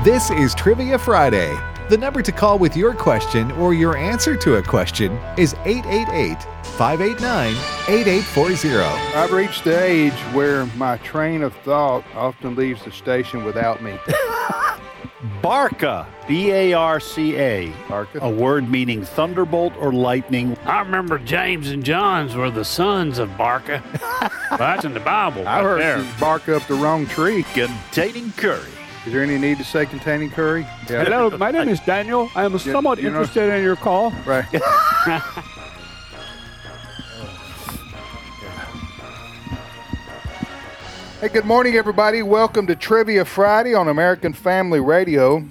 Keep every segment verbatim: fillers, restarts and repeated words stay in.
This is Trivia Friday. The number to call with your question or your answer to a question is eight eight eight, five eight nine, eight eight four zero. I've reached the age where my train of thought often leaves the station without me. Barca, B A R C A, Barca. a word meaning thunderbolt or lightning. I remember James and John's were the sons of Barca. That's in the Bible. I right heard there. you bark up the wrong tree. Containing curry. Is there any need to say containing curry? Yeah. Hello, my name is Daniel. I am somewhat you know- interested in your call. Right. Hey, good morning, everybody. Welcome to Trivia Friday on American Family Radio.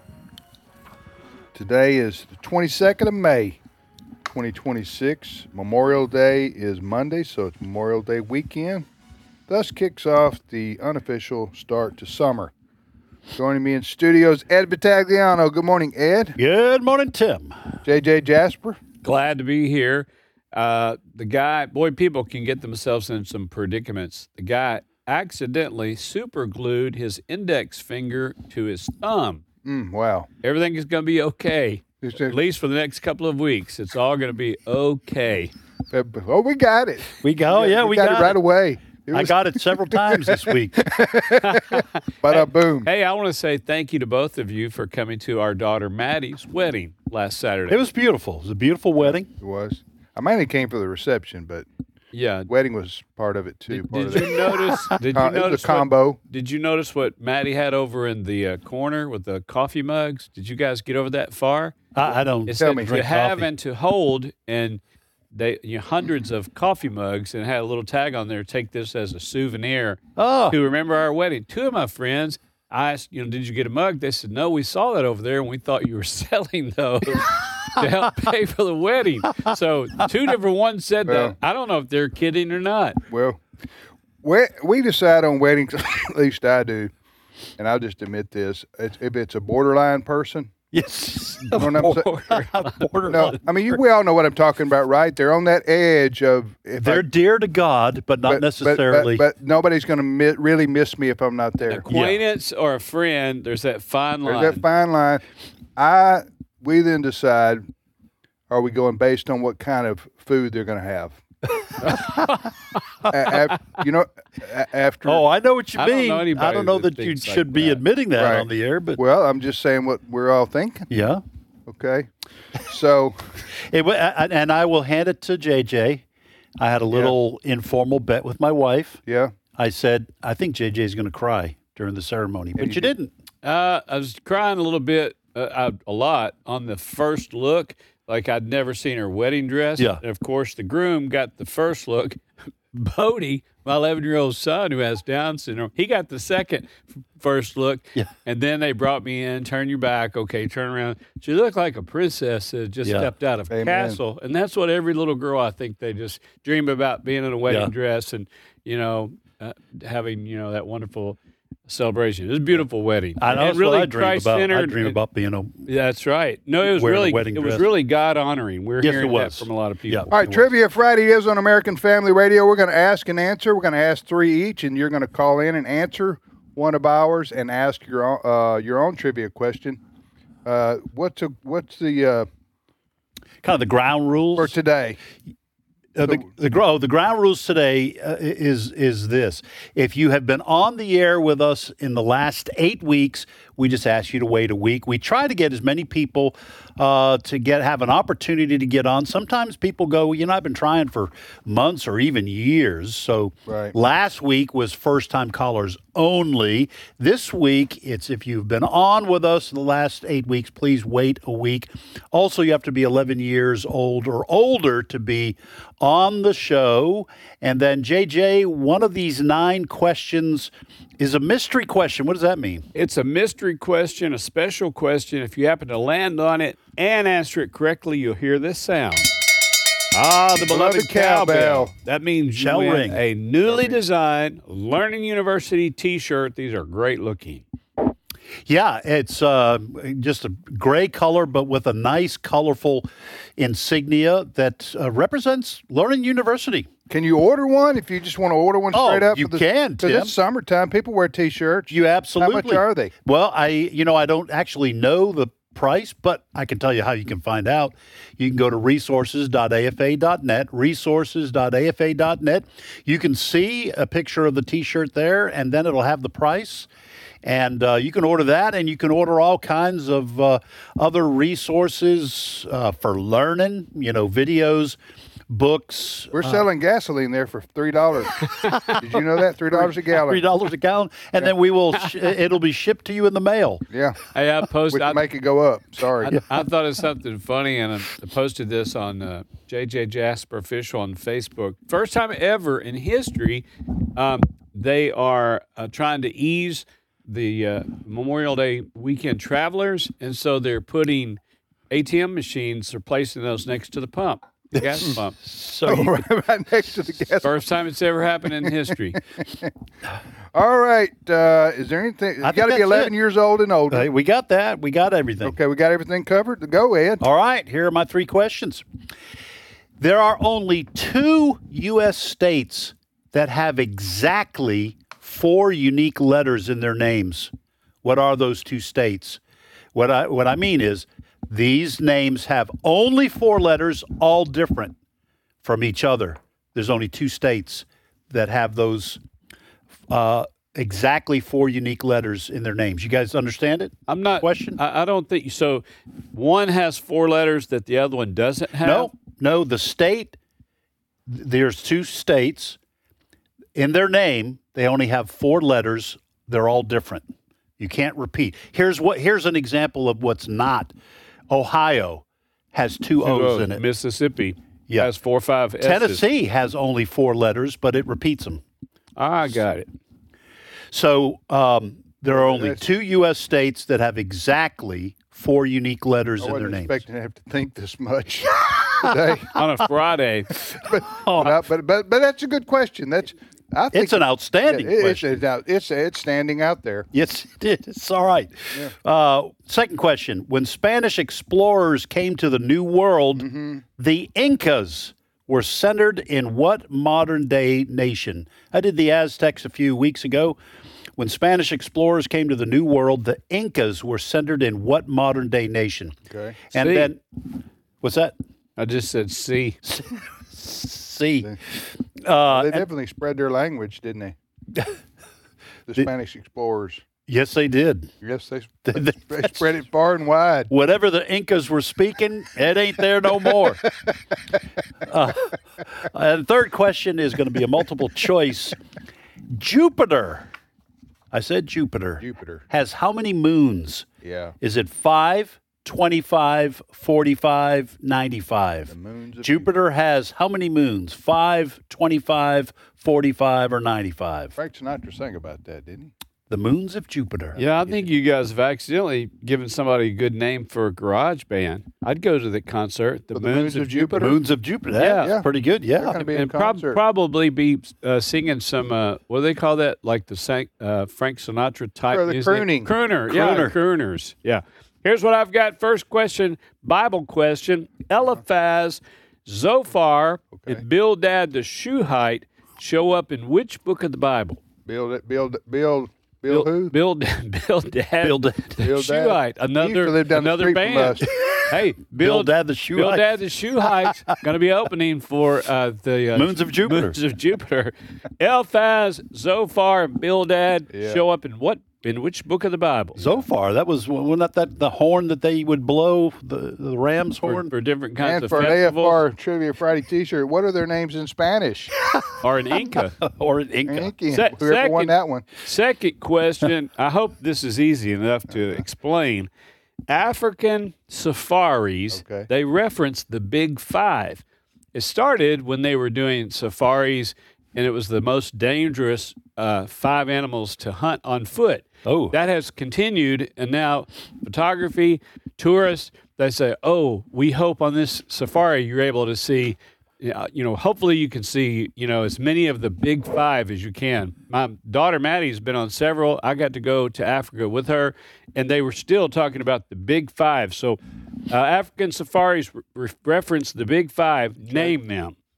Today is the twenty-second of May, twenty twenty-six. Memorial Day is Monday, so it's Memorial Day weekend. Thus kicks off the unofficial start to summer. Joining me in studios, Ed Battagliano. Good morning, Ed. Good morning, Tim. J J Jasper. Glad to be here. Uh, the guy, boy, people can get themselves in some predicaments. The guy accidentally super glued his index finger to his thumb. Mm, wow. Everything is going to be okay, It's at just- least for the next couple of weeks. It's all going to be okay. Oh, we got it. We go, yeah, we, got, got, it right away. It I was, got it several times this week. bada boom. Hey, I want to say thank you to both of you for coming to our daughter Maddie's wedding last Saturday. It was beautiful. It was a beautiful wedding. It was. I mainly came for the reception, but yeah. wedding was part of it too. Did, part did of you notice? Did Uh, you it was notice a combo. What, did you notice what Maddie had over in the uh, corner with the coffee mugs? Did you guys get over that far? I, I don't It Tell said me. to drink have coffee. and to hold, and they you know, hundreds of coffee mugs, and it had a little tag on there. Take this as a souvenir Oh, to remember our wedding. Two of my friends, I asked, you know, did you get a mug? They said, no, we saw that over there, and we thought you were selling those to help pay for the wedding. So two different ones said Well. that. I don't know if they're kidding or not. Well, we, we decide on weddings, at least I do, and I'll just admit this. It's, if it's a borderline person, yes. you know what I'm saying? Borderline. No, I mean, you, we all know what I'm talking about, right? They're on that edge of if They're I, dear to God, but not but- but- necessarily. But, but nobody's going to mi- really miss me if I'm not there. Acquaintance or a friend, there's that fine line. There's that fine line. I we then decide: are we going based on what kind of food they're going to have? a, af- you know, a, after. oh, I know what you I don't mean. know anybody I don't know that that you thinks like should be that. admitting that Right. on the air, but Well, I'm just saying what we're all thinking. yeah. Okay, so It, wa- a- and I will hand it to J J. I had a little informal bet with my wife. yeah, I said, I think J J's going to cry during the ceremony, but you you didn't. Uh, I was crying a little bit, uh, I- a lot on the first look, like I'd never seen her wedding dress. Yeah. And of course, the groom got the first look. Bodie, my eleven-year-old son who has Down syndrome, he got the second f- first look. Yeah. And then they brought me in, turn your back, okay, turn around. She looked like a princess that had just Yeah. stepped out of a Amen. castle. And that's what every little girl, I think, they just dream about, being in a wedding Yeah. dress and, you know, uh, having, you know, that wonderful celebration. It was a beautiful wedding. I know And that's really what I dream about. I Christ-centered. dream about being a. Yeah, that's right. No, it was Wearing a really wedding it was dress. really God honoring. We're Yes, it hearing that was. from a lot of people. Yeah. all right. Trivia Friday is on American Family Radio. We're going to ask and answer. We're going to ask three each, and you're going to call in and answer one of ours and ask your own uh, your own trivia question. Uh, what's a, what's the uh, Kind of the ground rules. for today? Uh, the, the, gro- the ground rules today uh, is is this. If you have been on the air with us in the last eight weeks, we just ask you to wait a week. We try to get as many people uh, to get have an opportunity to get on. Sometimes people go, you know, I've been trying for months or even years. So Right. last week was first-time callers only. This week, it's if you've been on with us in the last eight weeks, please wait a week. Also, you have to be eleven years old or older to be on the show. And then, J J, one of these nine questions is a mystery question. What does that mean? It's a mystery question, a special question. If you happen to land on it and answer it correctly, you'll hear this sound. Ah, the beloved, Beloved cowbell. cowbell. That means you Shell win ring. a newly designed Learning University T-shirt. These are great looking. Yeah, it's uh, just a gray color, but with a nice, colorful insignia that uh, represents Learning University. Can you order one if you just want to order one Oh, straight up? you for the, can, Because Tim. it's summertime. People wear T-shirts. You absolutely. How much are they? Well, I you know I don't actually know the price, but I can tell you how you can find out. You can go to resources dot a f a dot net, resources dot a f a dot net. You can see a picture of the T-shirt there, and then it'll have the price. And uh, you can order that, and you can order all kinds of uh, other resources uh, for learning, you know, videos, books. We're selling gasoline there for three dollars. Did you know that? Three dollars a gallon. Three dollars a gallon, and then we will. Sh- it'll be shipped to you in the mail. Yeah. Hey, I posted. Which I, make it go up. Sorry. I, I thought of something funny, and I posted this on uh, J J Jasper Official on Facebook. First time ever in history, um, they are uh, trying to ease the uh, Memorial Day weekend travelers, and so they're putting A T M machines, they're placing those next to the pump, the gas pump. So Oh, you- right, right next to the gas. First time it's ever happened in history. All right. Uh, is there anything? You I think got to be that's eleven it. years old and older. Hey, we got that. We got everything. Okay, we got everything covered. Go ahead. All right, here are my three questions. There are only two U S states that have exactly four unique letters in their names. What are those two states? What I what I mean is these names have only four letters, all different from each other. There's only two states that have those uh, exactly four unique letters in their names. You guys understand it? I'm not. Question? I, I don't think so. One has four letters that the other one doesn't have. No, no. The state, there's two states. In their name, they only have four letters. They're all different. You can't repeat. Here's what. Here's an example of what's not. Ohio has two O's O's. in it. Mississippi Yeah. has four or five S's. Tennessee has only four letters, but it repeats them. I got it. So um, there are only That's- two U S states that have exactly four unique letters I in their wasn't names. expecting to have to think this much today. On a Friday. But, no, but but but that's a good question. That's I think It's an outstanding yeah, it- question. It's, it's it's it's standing out there. Yes, it is. It's all right. Uh, second question. When Spanish explorers came to the New World, Mm-hmm. the Incas were centered in what modern-day nation? I did the Aztecs a few weeks ago. When Spanish explorers came to the New World, the Incas were centered in what modern-day nation? Okay. And C. then, what's that? I just said C. C. Uh, They definitely spread their language, didn't they? The Spanish explorers. yes, they did. Yes, they, They- they, they spread it far and wide. Whatever the Incas were speaking, it ain't there no more. Uh, and third question is going to be a multiple choice. Jupiter, I said Jupiter, Jupiter. has how many moons? Yeah. Is it five, twenty-five, forty-five, ninety-five? The moons of Jupiter has how many moons? five, twenty-five, forty-five, or ninety-five? Frank Sinatra sang about that, didn't he? The moons of Jupiter. Yeah, I think you guys have accidentally given somebody a good name for a garage band. I'd go to the concert, the, For the Moons, Moons of of Jupiter. Jupiter? Moons of Jupiter. Yeah. That's Yeah. pretty good. They're Yeah. going to be in And prob- concert. probably be uh, singing some, uh, what do they call that? Like the San- uh, Frank Sinatra type Or the music? crooning. Crooner. Yeah, Crooner. crooners. Yeah. Here's what I've got. First question, Bible question. Eliphaz, Zophar, and Bildad the Shuhite show up in which book of the Bible? Build it, build, build, build who? Bild, Bildad, Bildad. the Bildad. Shuhite. He used Another, to live down the another street band. from us. Hey, Bild, Bildad the Shuhite. Bildad the Shuhite's going to be opening for uh, the uh, Moons of Jupiter. Moons of Jupiter. Eliphaz, Zophar, and Bildad Yeah. show up in what? In which book of the Bible? Zophar, that was wasn't that, that the horn that they would blow, the, the ram's For, horn? for different kinds And of for an A F festivals, R Trivia Friday T-shirt, what are their names in Spanish? or an Inca. or an Inca? Incan. Se- Whoever won second- that one. Second question. I hope this is easy enough to explain. African safaris, Okay. they reference the Big Five. It started when they were doing safaris, and it was the most dangerous uh, five animals to hunt on foot. Oh. That has continued, and now photography, tourists, they say, oh, we hope on this safari you're able to see, uh, you know, hopefully you can see, you know, as many of the big five as you can. My daughter Maddie's been on several. I got to go to Africa with her, and they were still talking about the big five. So uh, African safaris re- reference the big five. Name them.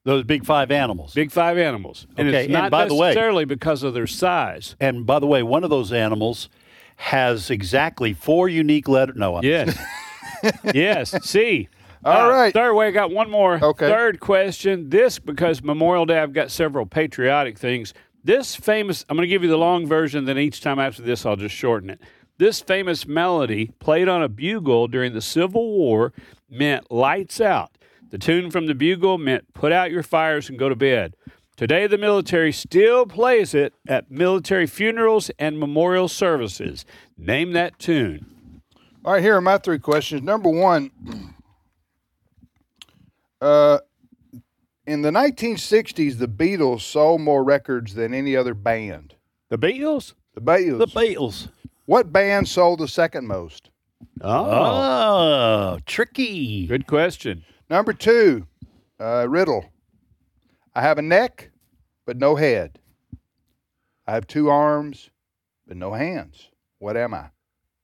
Those big five animals. Big five animals. And Okay, it's and not by the way- necessarily because of their size. And by the way, one of those animals has exactly four unique letters. No, I'm Yes. Yes. See. All right. Third way, I got one more. Okay. Third question. This, because Memorial Day, I've got several patriotic things. This famous, I'm going to give you the long version, then each time after this, I'll just shorten it. This famous melody, played on a bugle during the Civil War, meant lights out. The tune from the bugle meant put out your fires and go to bed. Today, the military still plays it at military funerals and memorial services. Name that tune. All right, here are my three questions. Number one, uh, in the nineteen sixties, the Beatles sold more records than any other band. The Beatles? The Beatles. the Beatles. What band sold the second most? Oh, tricky. Good question. Number two, uh, riddle. I have a neck, but no head. I have two arms, but no hands. What am I?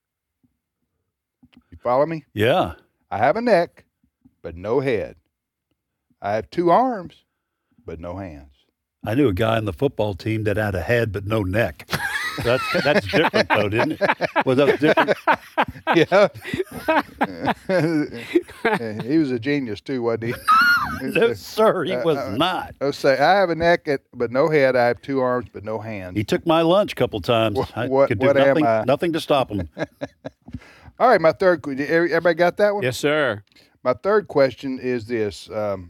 You follow me? Yeah. I have a neck, but no head. I have two arms, but no hands. I knew a guy on the football team that had a head but no neck. That's that's different, though, didn't it? Was that different? Yeah. He was a genius, too, wasn't he? No, sir, he was uh, not. I'll say, I have a neck, but no head. I have two arms, but no hands. He took my lunch a couple times. What- I what- could do what am nothing, I? nothing to stop him. All right, my third. Everybody got that one? Yes, sir. My third question is this. Um,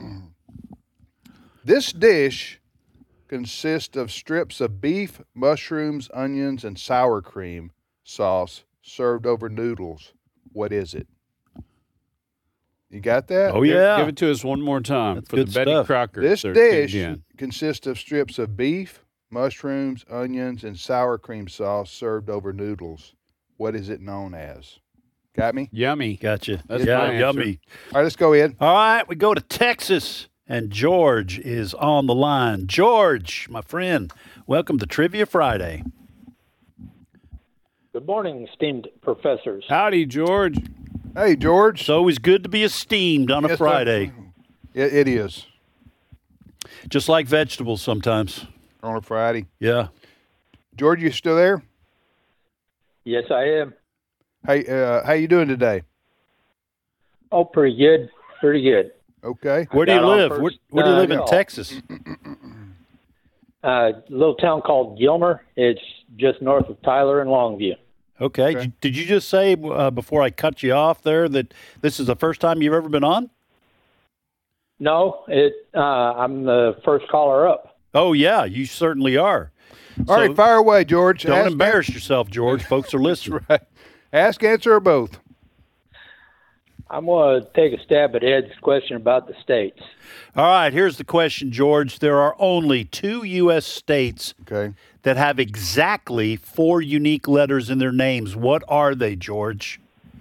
this dish consists of strips of beef, mushrooms, onions, and sour cream sauce served over noodles. What is it? You got that? Oh, Give- yeah. Give it to us one more time That's for good the Betty stuff. Crocker. This they're dish tuned in. consists of strips of beef, mushrooms, onions, and sour cream sauce served over noodles. What is it known as? Got me? Yummy. Gotcha. That's yeah, my answer. yummy. All right, let's go in. All right, we go to Texas, and George is on the line. George, my friend, welcome to Trivia Friday. Good morning, esteemed professors. Howdy, George. Hey, George. It's always good to be esteemed on a Yes, sir. Friday, It, it is just like vegetables sometimes. on a Friday. Yeah. George, you still there? Yes, I am. Hey, uh, how you doing today? Oh, pretty good. Pretty good. Okay. Where do you got on live? first, Where, where do you uh, live in call. Texas? Uh, a little town called Gilmer. It's just north of Tyler and Longview. Okay. Okay. Did you just say uh, before I cut you off there that this is the first time you've ever been on? No, it. Uh, I'm the first caller up. Oh, yeah, you certainly are. All right, So fire away, George. Don't Ask, embarrass yourself, George. Folks are listening. ask, answer, or both. I'm going to take a stab at Ed's question about the states. All right, here's the question, George. There are only two U S states Okay. that have exactly four unique letters in their names. What are they, George?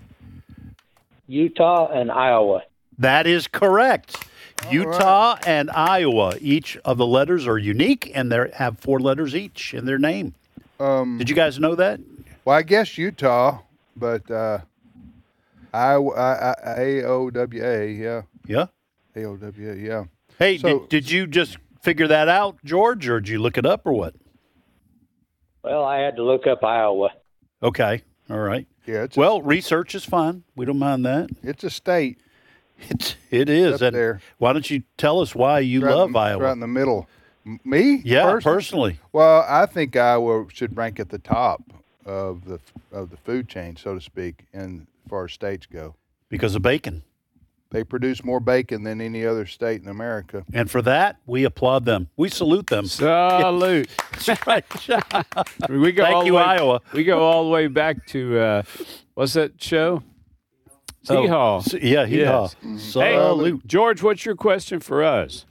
Utah and Iowa. That is correct. Utah and Iowa. Each of the letters are unique, and they have four letters each in their name. Um, Did you guys know that? well, I guess Utah, but uh, I, I, I, A O W A, yeah. Yeah. A O W A, yeah. Hey, So- did, did you just figure that out, George, or did you look it up, or what? Well, I had to look up Iowa. Okay. All right. Yeah, it's, Well, research is fine. We don't mind that. a, it's a state. It's, it is. Up and there. why don't you tell us why you right love in, Iowa? Right in the middle. M- Me? yeah, Personally? personally. Well, I think Iowa should rank at the top of the of the food chain, so to speak, and as far as states go. Because of bacon. They produce more bacon than any other state in America. And for that, we applaud them. We salute them. Salute. That's right. We go Thank all the you, way, Iowa. We go all the way back to, uh, what's that show? Hee Haw. S- Yeah, hee haw. Yes. Hey, Salute. George, what's your question for us?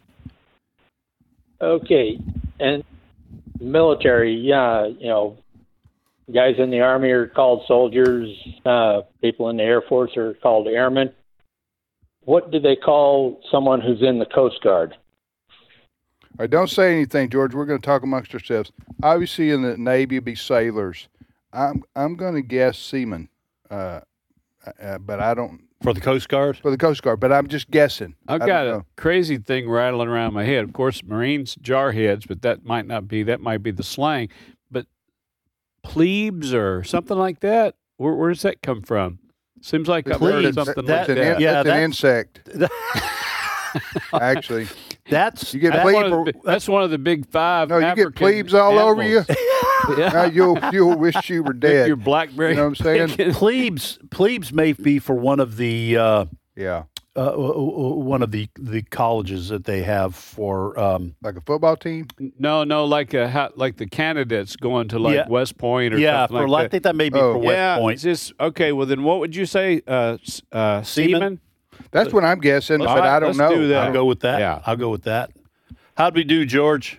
Okay, and military, yeah, you know, guys in the Army are called soldiers. Uh, people in the Air Force are called airmen. What do they call someone who's in the Coast Guard? All right, don't say anything, George. We're going to talk amongst ourselves. Obviously, in the Navy, it'd be sailors. I'm I'm going to guess seamen. Uh, uh, but I don't For the Coast Guard? for the Coast Guard. But I'm just guessing. I've I got don't a know. crazy thing rattling around my head. Of course, Marines jarheads, but that might not be. That might be the slang. But plebes or something like that. Where, where does that come from? Seems like I've heard Plebes, something that- like That's an, that. in- Yeah, that's an that's- insect. Actually, That's you get That's plebe. one, of the, that's one of the big five. No, you get African plebes all over you. animals. Now you'll you'll wish you were dead. Your blackberry. You know what I'm saying? plebes. Plebes may be for one of the uh, Yeah, uh, one of the, the colleges that they have for. Um, like a football team. No, no, like a, how- like the candidates going to like Yeah. West Point or yeah, something for like I that. think that may be Oh. for West yeah, Point. it's just okay. Well, then what would you say? Uh, s- uh, Seaman? seaman? That's what I'm guessing, All but right, I don't let's know. do that. I'll go with that. Yeah. I'll go with that. How'd we do, George?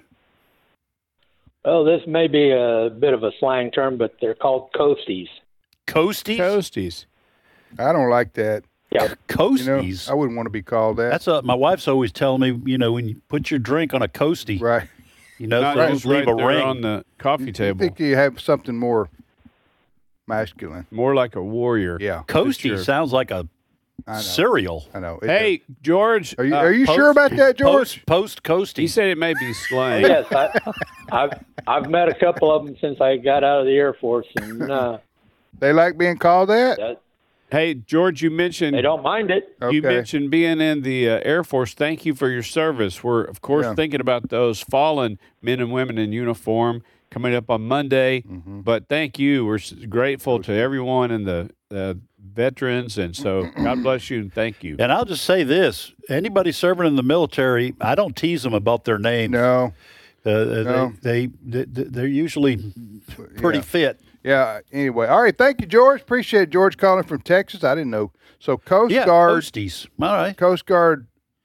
Well, this may be a bit of a slang term, but they're called coasties. Coasties? Toasties. I don't like that. Yeah. You know, Coasties. I wouldn't want to be called that. That's a, my wife's always telling me, you know, when you put your drink on a coastie, right. you know, Not don't just leave right a there ring. on the coffee I table. think you have something more masculine. More like a warrior. Yeah, Coastie Sure. sounds like a I know. cereal. I know. It Hey, George. does. are you uh, are you post- sure about that, George? Post, post He coastie. said it may be slang. Yes, I, I've I've met a couple of them since I got out of the Air Force, and uh, They like being called that. that, Hey, George, you mentioned they don't mind it. Okay. you mentioned being in the uh, Air Force. Thank you for your service. We're of course Yeah. thinking about those fallen men and women in uniform coming up on Monday. Mm-hmm. But thank you. We're s- grateful to everyone and the uh, veterans, and so God bless you and thank you. And I'll just say this: anybody serving in the military, I don't tease them about their names. No. Uh, No. They, they, they, they're usually pretty Yeah. fit. Yeah. Anyway, all right. Thank you, George. Appreciate it. George calling from Texas. I didn't know. So Coast Yeah, Guard, coasties. All right. Coast Guard,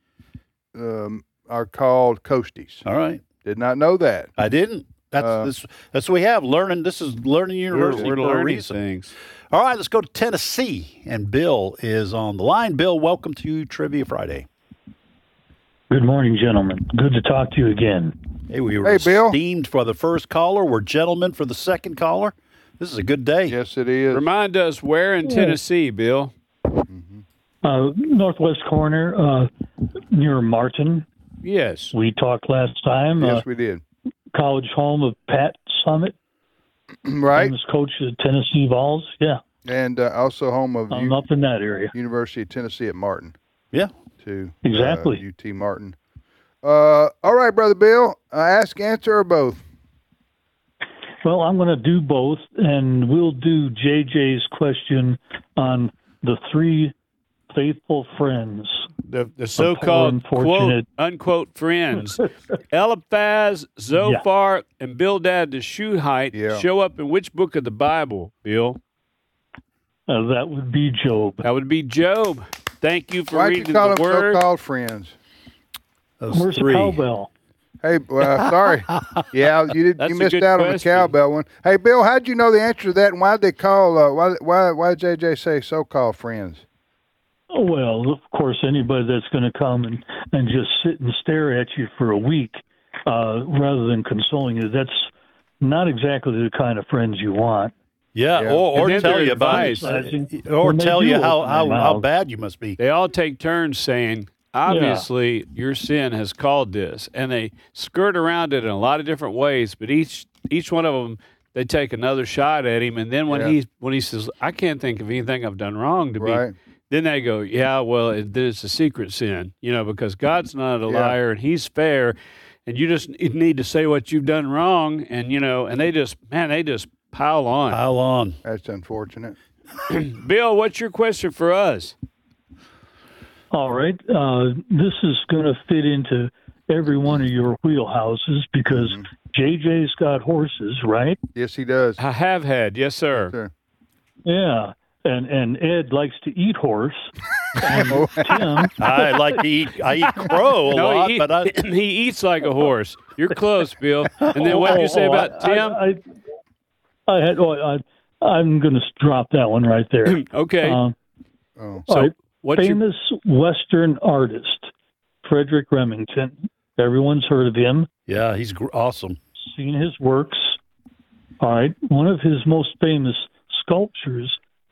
um, are called coasties. All right. Did not know that. I didn't. That's Uh, this, that's what we have. Learning. This is learning We're, university we're for a learning reason. things. All right, let's go to Tennessee, and Bill is on the line. Bill, welcome to Trivia Friday. Good morning, gentlemen. Good to talk to you again. Hey, we were Hey, Bill. esteemed for the first caller. We're gentlemen for the second caller. This is a good day. Yes, it is. Remind us where in Tennessee, Bill. Uh, northwest corner, uh, near Martin. Yes. We talked last time. Yes, Uh, we did. college home of Pat Summit, Right. famous coach of the Tennessee Vols. Yeah, And uh, also home of I'm U- up in that area. University of Tennessee at Martin. Yeah. To Exactly. uh, U T Martin. Uh, all right, brother Bill. Uh, ask, answer, or both. Well, I'm going to do both, and we'll do J J's question on the three faithful friends. The, the so-called quote, unfortunate- unquote friends, Eliphaz, Zophar, and Bildad the Shuhite Yeah. show up in which book of the Bible, Bill? Uh, that would be Job. That would be Job. Thank you for Why'd you reading call the them word. so-called friends? Those Where's three. the cowbell? Hey, well, sorry. Yeah, you did. That's You a missed good out on the question. cowbell one. Hey, Bill, how'd you know the answer to that? And why'd they call? Uh, why? Why? Why did J J say so-called friends? Oh, well, of course, anybody that's going to come and, and just sit and stare at you for a week uh, rather than consoling you, that's not exactly the kind of friends you want. Yeah, Yeah. or, or And then tell their you about advice. it. Or When they tell do you how, open how, their how mouth. bad you must be. They all take turns saying, obviously, your sin has called this. And they skirt around it in a lot of different ways, but each each one of them, they take another shot at him. And then when, Yeah. he, when he says, I can't think of anything I've done wrong to Right. be, then they go, yeah, well, it, it's a secret sin, you know, because God's not a Yeah. liar and he's fair. And you just need to say what you've done wrong. And, you know, and they just, man, they just pile on. Pile on. That's unfortunate. Bill, what's your question for us? All right. Uh, this is going to fit into every one of your wheelhouses because Mm-hmm. J J's got horses, right? Yes, he does. I have had, yes, sir. Sure. Yeah. And and Ed likes to eat horse. And Oh. Tim, I like to eat. I eat crow a No, lot, he, but I, he eats like a horse. You're close, Bill. And then what did you say Oh, about I, Tim? I, I, I had. Oh, I, I'm going to drop that one right there. okay. Um, Oh. so all right. what's your, Famous Western artist, Frederick Remington. Everyone's heard of him, yeah, he's gr- awesome. seen his works. All right. One of his most famous sculptures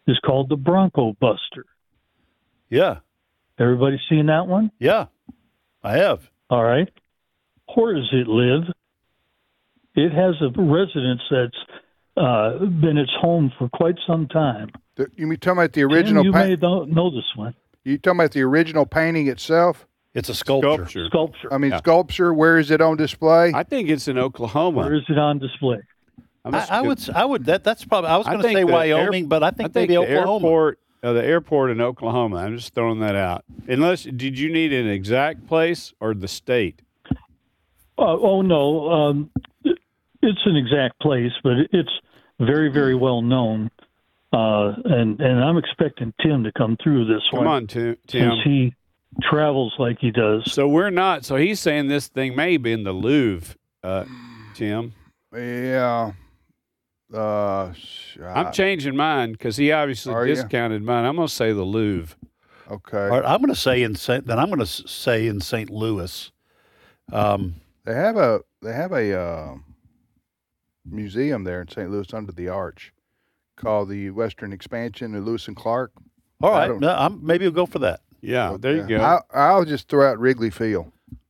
is called the Bronco Buster. Yeah. Everybody seen that one? Yeah. I have. All right. Where does it live? It has a residence that's uh, been its home for quite some time. The, you mean talking about the original? Tim, you pa- may know, know this one. You talking about the original painting itself? It's a sculpture. Sculpture. Sculpture. I mean, Yeah. sculpture. Where is it on display? I think it's in Oklahoma. Where is it on display? I'm I, just I gonna- would. s- I would. That. That's probably. I was I going to think say the Wyoming, air- but I I think, think maybe the Oklahoma. airport, uh, the airport in Oklahoma. I'm just throwing that out. Unless, did you need an exact place or the state? Uh, oh, no. Um, it- it's an exact place, but it- it's very, very well known. Uh, and, and I'm expecting Tim to come through this Come one. on, Tim. Tim. Since he travels like he does. So we're not. So he's saying this thing may be in the Louvre, uh, Tim. Yeah. Uh, sh- I'm I- changing mine because he obviously Are ya? discounted mine. I'm going to say the Louvre. okay. All right, I'm going to say in Saint. Then I'm going to say in Saint Louis. Um, They have a they have a uh, museum there in Saint Louis under the arch called the Western Expansion of Lewis and Clark. all I right. don't- No, I'm, maybe we'll go for that. Yeah, there you Yeah. go. I, I'll just throw out Wrigley Field.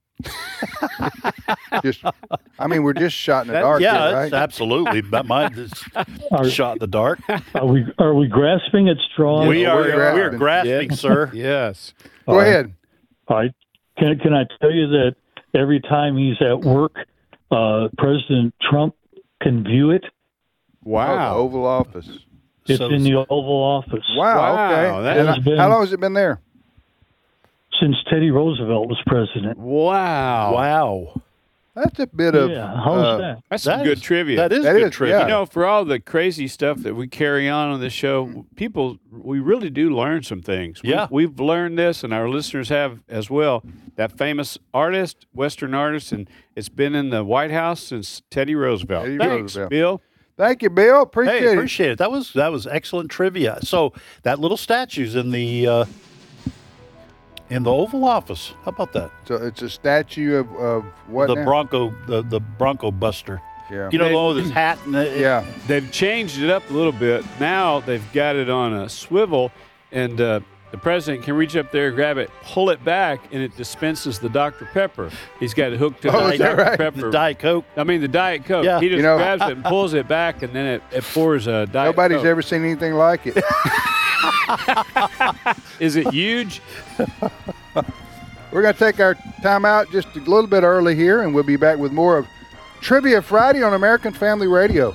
just, I mean, we're just shot in the That- dark, yeah, here, it's right? absolutely. But mine is Are, shot in the dark. are we are we grasping at straws? we are. we're We're grasping. grasping, Yeah. sir. Yes. Go All right. ahead. All right. Can, can I tell you that every time he's at work, uh, President Trump can view it? Oh, the Wow. Oval Office. It's So- in the Oval Office. Wow. Wow, okay. that And has how- been- how long has it been there? Since Teddy Roosevelt was president. Wow. Wow. That's a bit of. Yeah, how's uh, that? That's some That good is- trivia. That is That good is, trivia. yeah. You know, for all the crazy stuff that we carry on on this show, people, we really do learn some things. We- Yeah. We've learned this, and our listeners have as well. That famous artist, Western artist, and it's been in the White House since Teddy Roosevelt. Teddy Thanks, Roosevelt. Bill. Thank you, Bill. Appreciate Hey, it. appreciate it. That was that was excellent trivia. So that little statue's in the uh, in the Oval Office. How about that? So it's a statue of, of what the now? Bronco, the, the Bronco Buster. Yeah. You know, They- the one with his hat and the, yeah. They've changed it up a little bit. Now they've got it on a swivel, and uh, the president can reach up there, grab it, pull it back, and it dispenses the Doctor Pepper. He's got it hooked to Oh, the is that Doctor right? Pepper. the Diet Coke. I mean, the Diet Coke. Yeah. He just You know- grabs it and pulls it back, and then it, it pours a Diet Nobody's Coke. ever seen anything like it. Is it huge? We're going to take our time out just a little bit early here, and we'll be back with more of Trivia Friday on American Family Radio.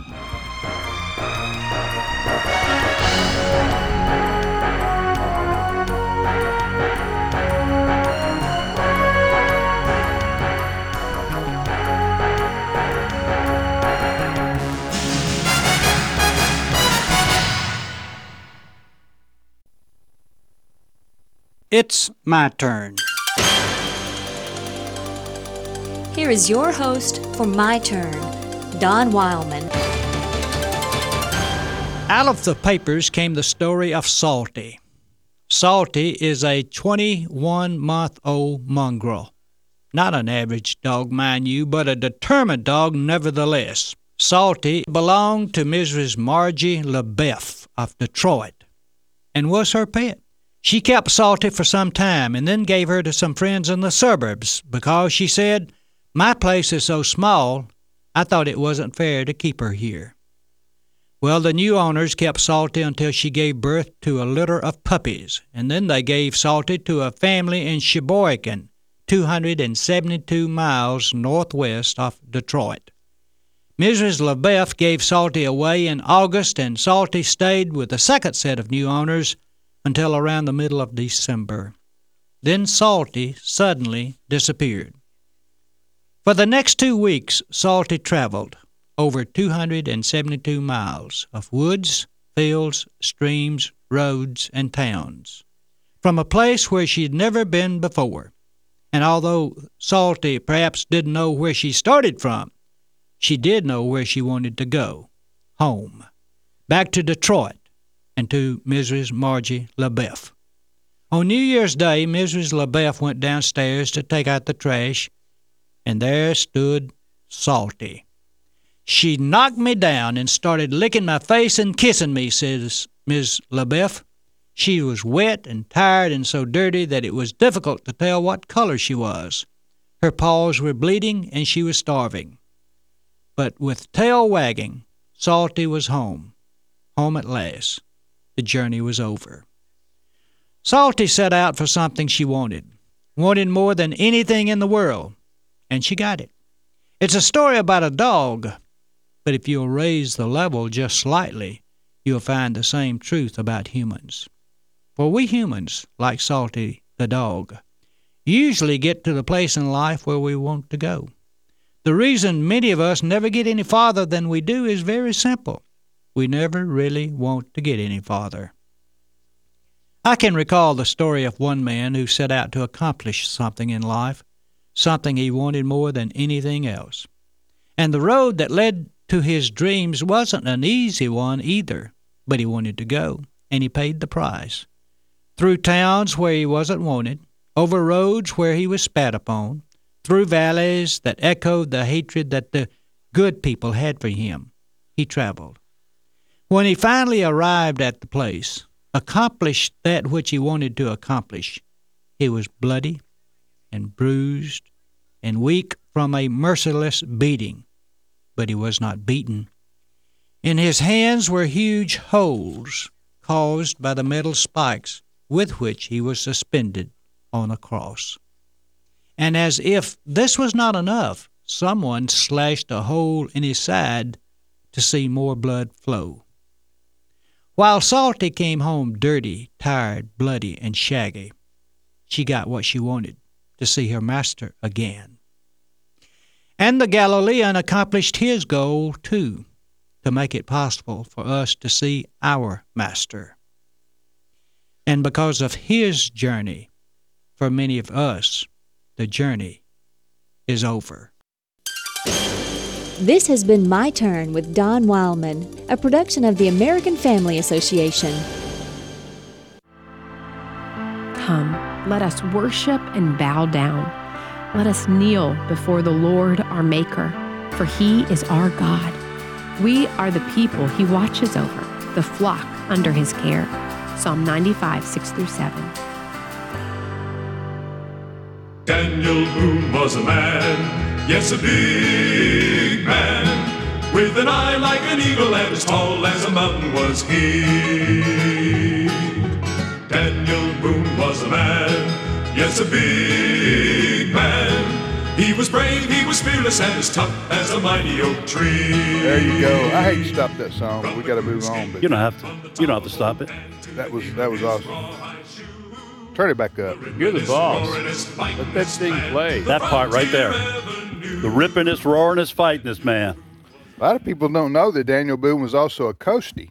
It's my turn. Here is your host for My Turn, Don Wildman. Out of the papers came the story of Salty. Salty is a twenty-one-month-old mongrel. Not an average dog, mind you, but a determined dog nevertheless. Salty belonged to Missus Margie LaBeouf of Detroit and was her pet. She kept Salty for some time and then gave her to some friends in the suburbs because she said, "My place is so small, I thought it wasn't fair to keep her here." Well, the new owners kept Salty until she gave birth to a litter of puppies, and then they gave Salty to a family in Sheboygan, two hundred seventy-two miles northwest of Detroit. Missus LaBeouf gave Salty away in August, and Salty stayed with the second set of new owners until around the middle of December. Then Salty suddenly disappeared. For the next two weeks, Salty traveled over two hundred seventy-two miles of woods, fields, streams, roads, and towns, from a place where she'd never been before. And although Salty perhaps didn't know where she started from, she did know where she wanted to go, home, back to Detroit, and to Missus Margie LaBeouf. On New Year's Day, Missus LaBeouf went downstairs to take out the trash, and there stood Salty. She knocked me down and started licking my face and kissing me, says Miss LaBeouf. She was wet and tired and so dirty that it was difficult to tell what color she was. Her paws were bleeding and she was starving. But with tail wagging, Salty was home. Home at last. The journey was over. Salty set out for something she wanted. Wanted more than anything in the world. And she got it. It's a story about a dog. But if you'll raise the level just slightly, you'll find the same truth about humans. For we humans, like Salty the dog, usually get to the place in life where we want to go. The reason many of us never get any farther than we do is very simple. We never really want to get any farther. I can recall the story of one man who set out to accomplish something in life, something he wanted more than anything else. And the road that led to his dreams wasn't an easy one either, but he wanted to go, and he paid the price. Through towns where he wasn't wanted, over roads where he was spat upon, through valleys that echoed the hatred that the good people had for him, he traveled. When he finally arrived at the place, accomplished that which he wanted to accomplish, he was bloody and bruised and weak from a merciless beating, but he was not beaten. In his hands were huge holes caused by the metal spikes with which he was suspended on a cross. And as if this was not enough, someone slashed a hole in his side to see more blood flow. While Salty came home dirty, tired, bloody, and shaggy, she got what she wanted, to see her master again. And the Galilean accomplished his goal, too, to make it possible for us to see our master. And because of his journey, for many of us, the journey is over. This has been My Turn with Don Wildman, a production of the American Family Association. Come, let us worship and bow down. Let us kneel before the Lord our Maker, for He is our God. We are the people He watches over, the flock under His care. Psalm ninety-five, six through seven. Daniel Boone was a man, yes, a big man, with an eye like an eagle and as tall as a mountain was he. Daniel Boone was a man, yes, a big man. He was brave, he was fearless, and as tough as a mighty oak tree. There you go. I hate to stop that song, but we got to move on. But You don't have to. You don't have to stop it. that was that was awesome. Turn it back up. You're the boss. Let that thing play. That part right there. The rippingest, roaringest, fightingest man. A lot of people don't know that Daniel Boone was also a coastie.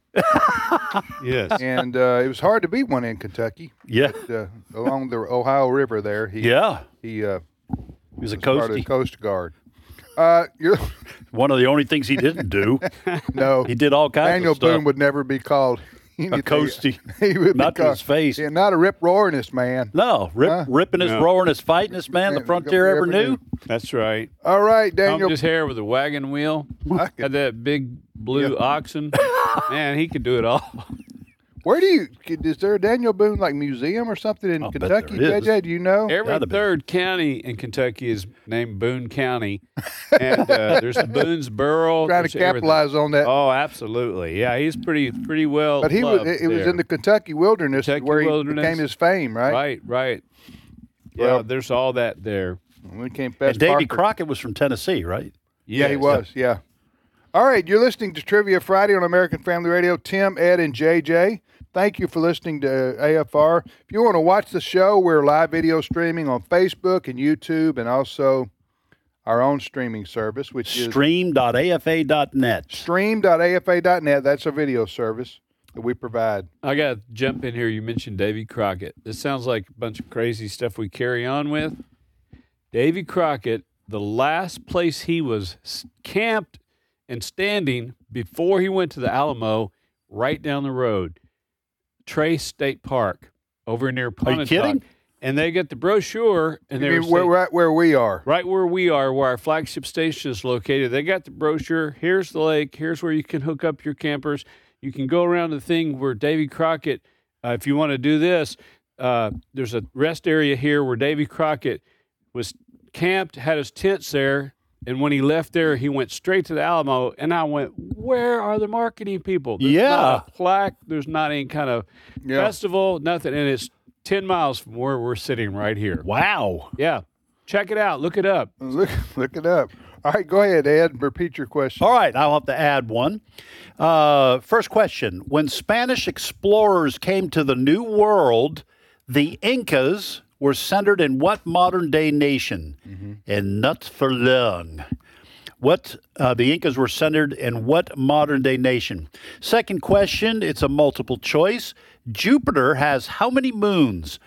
Yes. And uh, it was hard to beat one in Kentucky. Yeah. But, uh, along the Ohio River there. He, Yeah. He, uh, He was a was part of the coastie. Coast Guard. Uh, you're, One of the only things he didn't do. no. He did all kinds Daniel of stuff. Boone would never be called anything. A coastie. He would Not be to called, his face. Yeah, not a rip roaringest man. No, rip, Huh? rippingest, No. roaringest, fightingest man the Yeah, frontier ever ever knew. knew. That's right. All right, Daniel. Combed his hair with a wagon wheel. I could- Had that big blue Yeah. oxen. Man, he could do it all. Where do you, is there a Daniel Boone like museum or something in I'll bet Kentucky, there J is. J? Do you know? Every Gotta be. third county in Kentucky is named Boone County, and uh, there's the Boonesboro. Trying to there's everything. capitalize on that. Oh, absolutely. Yeah, he's pretty pretty well. But he was, loved it, it was there. in the Kentucky wilderness Kentucky where he wilderness. became his fame, right? Right, right. Yeah, Well- there's all that there. When he came past And Davy Parker. Crockett was from Tennessee, right? Yeah, he Yes. was. Yeah. All right, you're listening to Trivia Friday on American Family Radio. Tim, Ed, and J J. Thank you for listening to A F R. If you want to watch the show, we're live video streaming on Facebook and YouTube, and also our own streaming service, which is stream dot A F A dot net. stream dot A F A dot net. That's our video service that we provide. I got to jump in here. You mentioned Davy Crockett. This sounds like a bunch of crazy stuff we carry on with. Davy Crockett, the last place he was s- camped and standing before he went to the Alamo, right down the road, Trace State Park, over near Are you Pontotoc. kidding? and they get the brochure. And You they mean where, right where we are. Right where we are, where our flagship station is located. They got the brochure. Here's the lake. Here's where you can hook up your campers. You can go around the thing where Davy Crockett, uh, if you want to do this, uh, there's a rest area here where Davy Crockett was camped, had his tents there, and when he left there, he went straight to the Alamo. And I went, where are the marketing people? There's Yeah. not a plaque. There's not any kind of Yeah. festival, nothing. And it's ten miles from where we're sitting right here. Wow. Yeah. Check it out. Look it up. Look, look it up. All right, go ahead, Ed. Repeat your question. All right, I'll have to add one. Uh, first question. When Spanish explorers came to the New World, the Incas were centered in what modern-day nation? Mm-hmm. In Nutferlung. What uh, the Incas were centered in what modern-day nation? Second question, it's a multiple choice. Jupiter has how many moons?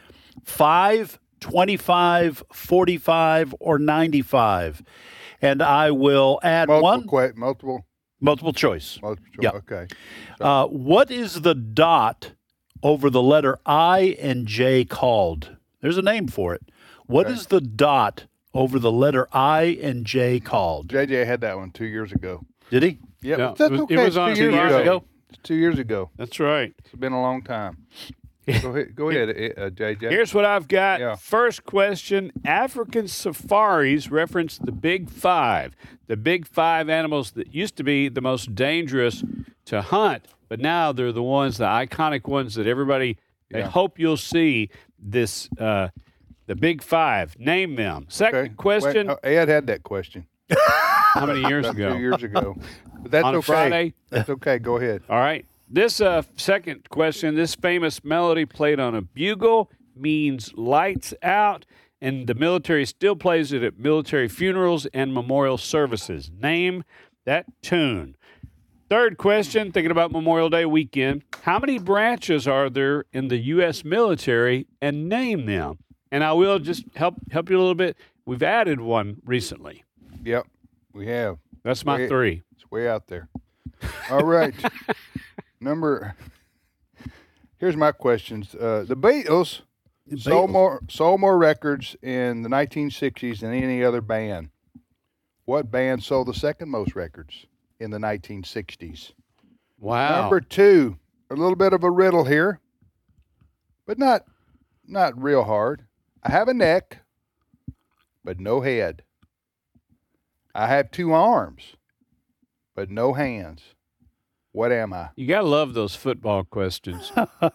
Five, twenty-five, forty-five, or ninety-five? And I will add multiple one. Que- multiple. Multiple choice. Multiple choice. Yeah. Okay. Uh, what is the dot over the letter I and J called? There's a name for it. What Okay. is the dot over the letter I and J called? J J had that one two years ago. Did he? Yep. Yeah, That's it was- okay. it was It's on two years Friday. ago. It's two years ago. That's right. It's been a long time. Go ahead, go ahead, uh, J J. Here's what I've got. Yeah. First question. African safaris reference the big five. The big five animals that used to be the most dangerous to hunt, but now they're the ones, the iconic ones that everybody, I Yeah. hope you'll see this, uh, the big five. Name them. Second Okay. question. Wait, uh, Ed had that question How many years about ago? two years ago. But that's On okay. Friday? That's okay. Go ahead. All right. This uh, second question, this famous melody played on a bugle means lights out, and the military still plays it at military funerals and memorial services. Name that tune. Third question, thinking about Memorial Day weekend, how many branches are there in the U S military, and name them? And I will just help help you a little bit. We've added one recently. Yep, we have. That's my Way- three. It's way out there. All right. Number. Here's my questions. Uh, the Beatles sold Beatles. more sold more records in the nineteen sixties than any other band. What band sold the second most records in the nineteen sixties? Wow. Number two, a little bit of a riddle here, but not not real hard. I have a neck, but no head. I have two arms, but no hands. What am I? You got to love those football questions.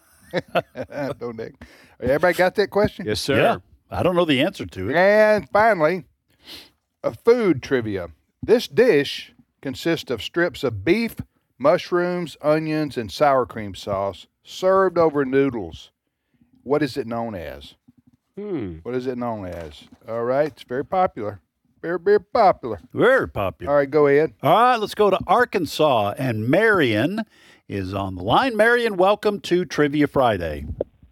No neck. Everybody got that question? Yes, sir. Yeah. I don't know the answer to it. And finally, a food trivia. This dish consists of strips of beef, mushrooms, onions, and sour cream sauce served over noodles. What is it known as? Hmm. What is it known as? All right, it's very popular. Very, very popular. Very popular. All right, go ahead. All right, let's go to Arkansas, and Marion is on the line. Marion, welcome to Trivia Friday.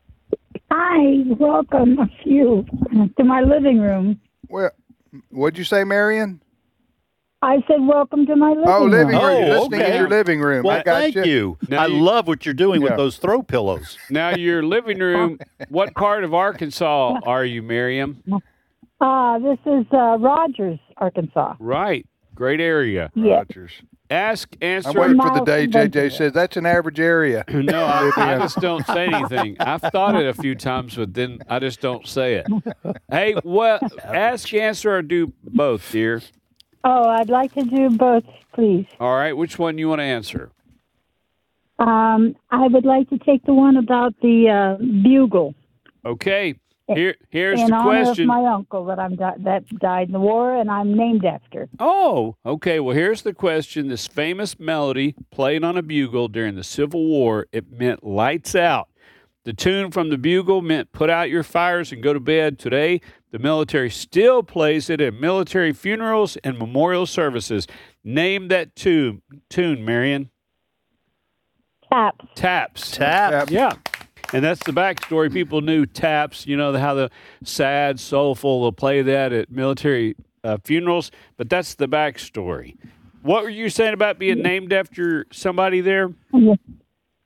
Hi, welcome you to my living room. Well, what'd you say, Marion? I said welcome to my living Oh, room. living room. Oh, You're listening okay. in your living room. Well, I got thank you. Now I you- love what you're doing Yeah. with those throw pillows. Now, your living room, what part of Arkansas are you, Miriam? Uh, this is uh, Rogers, Arkansas. Right. Great area. Yeah. Rogers. Ask, answer. I'm waiting for the Miles day from J J Bentonville. says that's an average area. No, I, I just don't say anything. I've thought it a few times, but then I just don't say it. Hey, what? Ask, answer, or do both, dear. Oh, I'd like to do both, please. All right. Which one you want to answer? Um, I would like to take the one about the uh, bugle. Okay. Here, here's in the honor question. of my uncle that I'm di- that died in the war, and I'm named after. Oh, okay. Well, here's the question. This famous melody played on a bugle during the Civil War, it meant lights out. The tune from the bugle meant put out your fires and go to bed. Today, the military still plays it at military funerals and memorial services. Name that tune, tune, Marion. Taps. Taps. Taps. Yeah. And that's the backstory. People knew taps, you know, how the sad, soulful will play that at military uh, funerals. But that's the backstory. What were you saying about being named after somebody there? Yeah.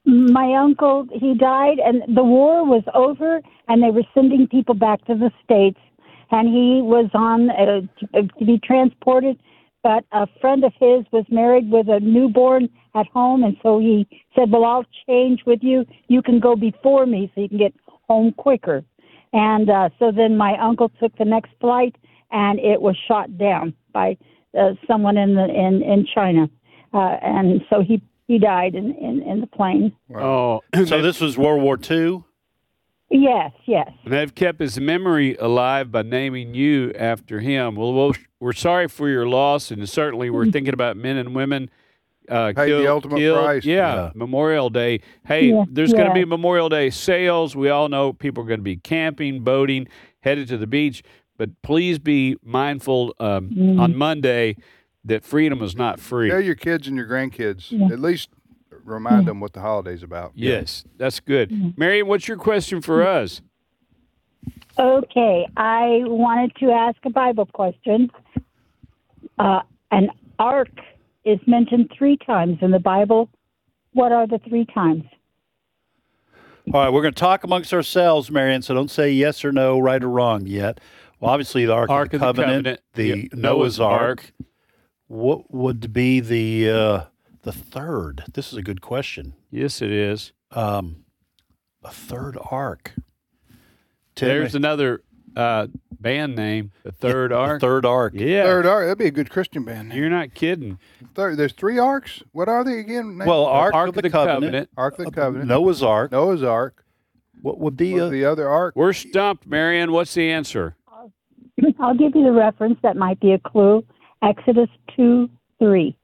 my uncle, he died, and the war was over, and they were sending people back to the States, and he was on uh, to, to be transported, but a friend of his was married with a newborn at home, and so he said, well, I'll change with you. You can go before me so you can get home quicker. And uh, so then my uncle took the next flight, and it was shot down by uh, someone in the in, in China. Uh, and so he, he died in, in, in the plane. Oh, So this was World War Two? Yes, yes. and they've kept his memory alive by naming you after him. Well, we'll we're sorry for your loss, and certainly we're thinking about men and women uh, Paid killed, the ultimate killed. price. Yeah, Yeah. Memorial Day. Hey, Yeah, there's going to yeah. be Memorial Day sales. We all know people are going to be camping, boating, headed to the beach. But please be mindful um, Mm-hmm. on Monday that freedom is not free. Tell your kids and your grandkids, Yeah. at least remind them what the holiday's about. Yes, that's good. Marion, what's your question for us? Okay, I wanted to ask a Bible question. Uh, an ark is mentioned three times in the Bible. What are the three times? All right, we're going to talk amongst ourselves, Marion, so don't say yes or no, right or wrong yet. Well, obviously, the Ark, Ark of the of the Covenant, Covenant, the yep, Noah's Noah's Ark. Ark. What would be the uh, the third? This is a good question. Yes, it is. Um, a third Ark. Tim, There's another uh, band name, the Third the Ark. Third Ark. Yeah, Third ark, that'd be a good Christian band. you're not kidding. Third, there's three arks. What are they again? Well, Ark, Ark of the, Covenant, Ark of the Covenant, Noah's Ark. Noah's Ark. What would be What's a, the other ark? We're stumped, Marion. What's the answer? I'll give you the reference. That might be a clue. Exodus two three.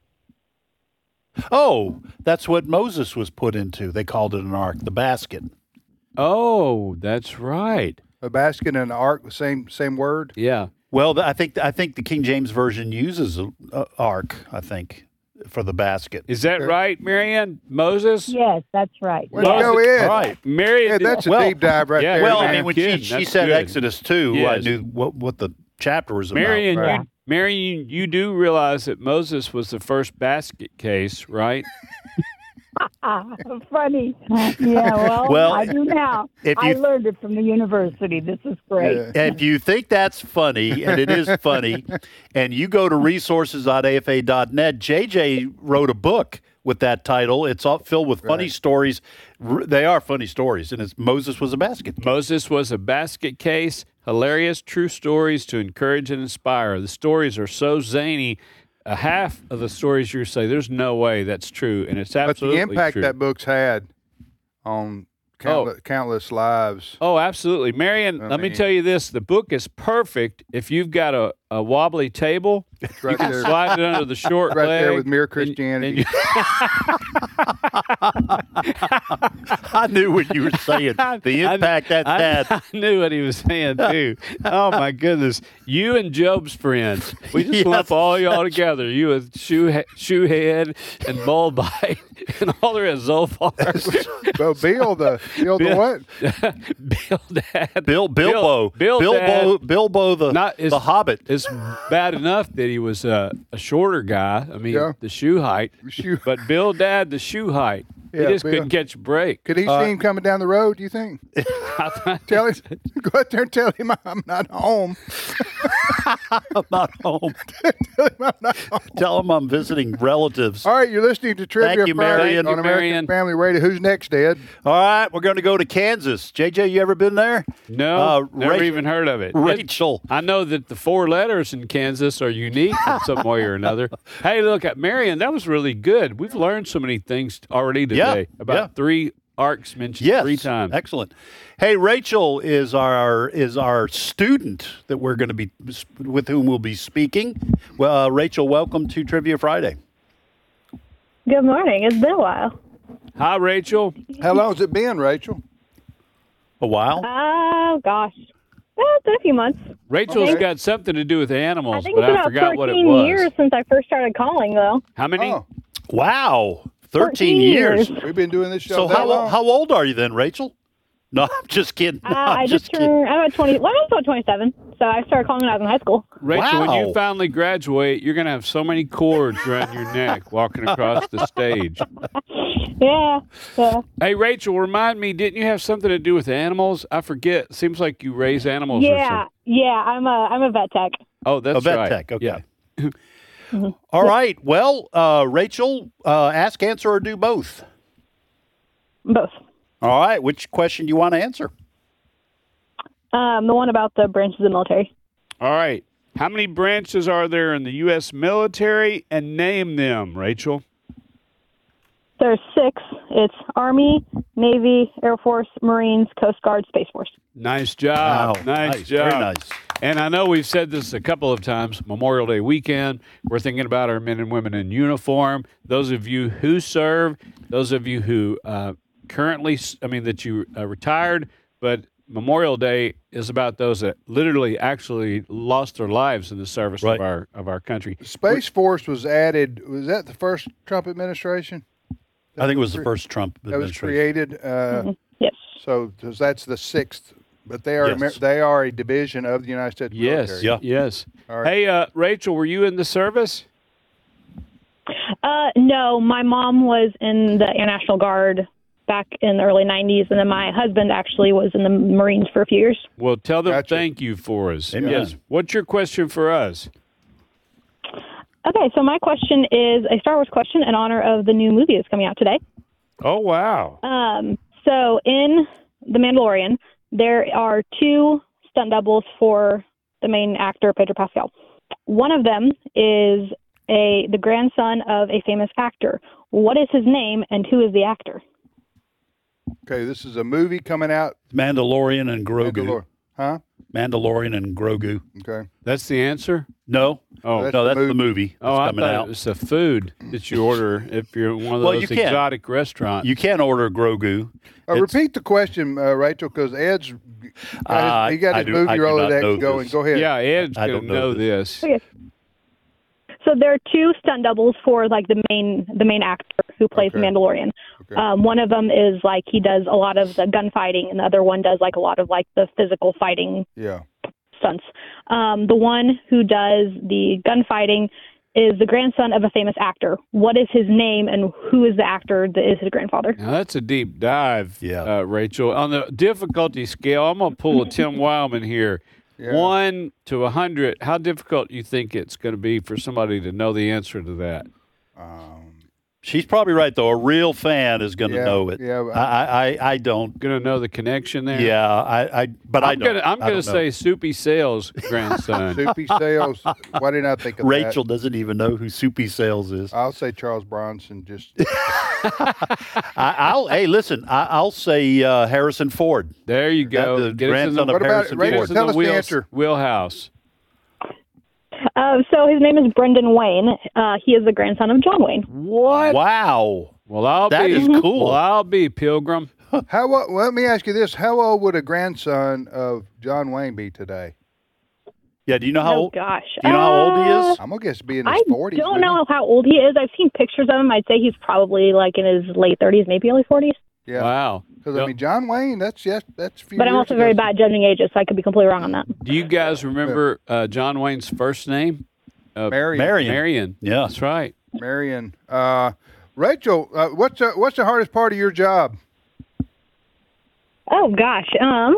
Oh, that's what Moses was put into. They called it an ark, the basket. Oh, that's right. A basket and an ark, the same same word. Yeah. Well, I think I think the King James version uses a, a ark. I think for the basket. Is that right, Marion? Moses? Yes, that's right. Let's go in. All right. Marion. Yeah, did- that's a Well, deep dive right yeah, there. Well, I man. mean, when Kidding. she, she That's said good. Exodus two, I Yes. knew what, what the chapter was about. Marion, Right. you, Marion, you do realize that Moses was the first basket case, right? Ah, funny. Yeah, well, Well, I do now. if I you- learned it from the university. This is great. Yeah. If you think that's funny, and it is funny, and you go to resources dot A F A dot net, J J wrote a book with that title. It's all filled with funny Right. stories. R- They are funny stories, and it's Moses was a basket. Moses was a basket case, hilarious true stories to encourage and inspire. The stories are so zany. A half of the stories you say, there's no way that's true, and it's But absolutely the impact true. that book's had on countless, countless lives. Oh, absolutely. Marion, I let me mean- tell you this. The book is perfect if you've got a, a wobbly table. Right you can there. slide it under the short Right leg. there with Mere and- Christianity. and you- I knew what you were saying. The impact that's I, had. I knew what he was saying, too. Oh, my goodness. You and Job's friends. We just Yes, lump all y'all together. You with shoe, shoe head and bull bite and all there is Zophar. Well, Bill, the Bill, the Bill- what? Bill Dad. Bill Bilbo. Bill, Bilbo Dad. Bilbo the Not- it's- the Hobbit. It's bad enough that he was uh, a shorter guy. I mean, Yeah. the shoe height. Shoe- But Bill Dad, the shoe height. Yeah, he just Bill. couldn't catch a break. Could he Uh, see him coming down the road? Do you think? Tell him, go out there and tell him I'm not home. I'm not home. Tell him I'm not home. Tell him I'm visiting relatives. All right, you're listening to Trivia Thank you, Friday Marion. on Thank you, American Marion. Family Radio. Who's next, Ed? All right, we're going to go to Kansas. J J, you ever been there? No, Uh, never Rach- even heard of it. Rachel. I know that the four letters in Kansas are unique in some way or another. Hey, look, at Marion, that was really good. We've learned so many things already Yeah, today about yeah. three arcs mentioned Yes, three times. excellent. Hey, Rachel is our is our student that we're going to be with whom we'll be speaking. Well, uh, Rachel, welcome to Trivia Friday. Good morning. It's been a while. Hi, Rachel. How long has it been, Rachel? A while. Oh, gosh. Well, it's been a few months. Rachel's Okay. got something to do with I animals, think but it's I about forgot what it fourteen was. years since I first started calling, though. How many? Oh, Wow, thirteen fourteen years. years. we've been doing this show So that how long. how old are you then, Rachel? No, I'm just kidding. No, Uh, I'm I just kidding. turned, I'm at twenty, well, I'm about twenty-seven, so I started calling when I was in high school. Rachel, when you Wow. finally graduate, you're going to have so many cords around your neck walking across the stage. Yeah. Yeah. Hey, Rachel, remind me, didn't you have something to do with animals? I forget. Seems like you raise animals or Yeah. something. Yeah. I'm a I'm a vet tech. Oh, that's A vet right. tech, okay. Yeah. All right. Well, uh, Rachel, uh, ask, answer, or do both. Both. All right. Which question do you want to answer? Um, the one about the branches of the military. All right. How many branches are there in the U S military? And name them, Rachel. There's six. It's Army, Navy, Air Force, Marines, Coast Guard, Space Force. Nice job. Wow, nice, nice, job. very nice. And I know we've said this a couple of times, Memorial Day weekend, we're thinking about our men and women in uniform. Those of you who serve, those of you who uh, currently, I mean, that you uh, retired, but Memorial Day is about those that literally actually lost their lives in the service Right. of our of our country. Space Force was added. Was that the first Trump administration? I think it was the first Trump That was administration. created. Uh, Mm-hmm. Yes. So does- that's the sixth. But they are Yes. Amer- they are a division of the United States Yes, military. Yeah. yes. All right. Hey, uh, Rachel, were you in the service? Uh, no, my mom was in the Air National Guard back in the early nineties, and then my husband actually was in the Marines for a few years. Well, tell them Gotcha. thank you for us. Amen. Yes. What's your question for us? Okay, so my question is a Star Wars question in honor of the new movie that's coming out today. Oh, wow. Um, so in The Mandalorian, there are two stunt doubles for the main actor, Pedro Pascal. One of them is a the grandson of a famous actor. What is his name and who is the actor? Okay, this is a movie coming out. Mandalorian and Grogu. Mandalor- Huh? Mandalorian and Grogu. Okay. That's the answer? No. Oh, That's no, the that's the movie. movie that's oh, I coming thought out. it was a food that you order if you're in one of Well, those you can. exotic restaurants. You can't order Grogu. Uh, It's- repeat the question, uh, Rachel, because Ed's got his, Uh, he got I his do- movie I do not Rolodex know going. this. Go ahead. yeah, Ed's I going don't to know know this. Okay. So there are two stunt doubles for like the main the main actor who plays Okay. Mandalorian. Okay. Um, one of them is like he does a lot of the gunfighting, and the other one does like a lot of like the physical fighting Yeah. stunts. Um, the one who does the gunfighting is the grandson of a famous actor. What is his name and who is the actor that is his grandfather? Now, that's a deep dive, Yeah. uh, Rachel. On the difficulty scale, I'm going to pull a Tim Wildman here. Yeah. One to a hundred. How difficult you think it's going to be for somebody to know the answer to that? Um, She's probably right, though. A real fan is going to Yeah, know it. yeah, but- I, I, I don't. Going to know the connection there? Yeah, I, I but I I'm don't. gonna, I'm I going to don't know. say Soupy Sales grandson. Soupy Sales. Why didn't I think of Rachel that? doesn't even know who Soupy Sales is. I'll say Charles Bronson. Just I, I'll. Hey, listen. I, I'll say uh, Harrison Ford. There you go. That- the Get us in grandson the, of What about Harrison Rachel? Ford. get Tell us us in the the answer. wheels, wheelhouse. Uh, so his name is Brendan Wayne. Uh, he is the grandson of John Wayne. What? Wow. Well, I'll That be is cool. Well, I'll be Pilgrim. how? o- Well, let me ask you this: how old would a grandson of John Wayne be today? Yeah. Do you know how? Oh old, gosh. do you know how old he Uh, is? I'm gonna guess be in his I forties. don't know how old he is. I've seen pictures of him. I'd say he's probably like in his late thirties, maybe early forties. Yeah. Wow. Because I mean, John Wayne. That's yes. That's a few But I'm years also ago. very bad judging ages, so I could be completely wrong on that. Do you guys remember uh, John Wayne's first name? Uh, Marion. Marion. Marion. Yeah. That's right. Marion. Uh, Rachel, uh, what's the, what's the hardest part of your job? Oh gosh. Um.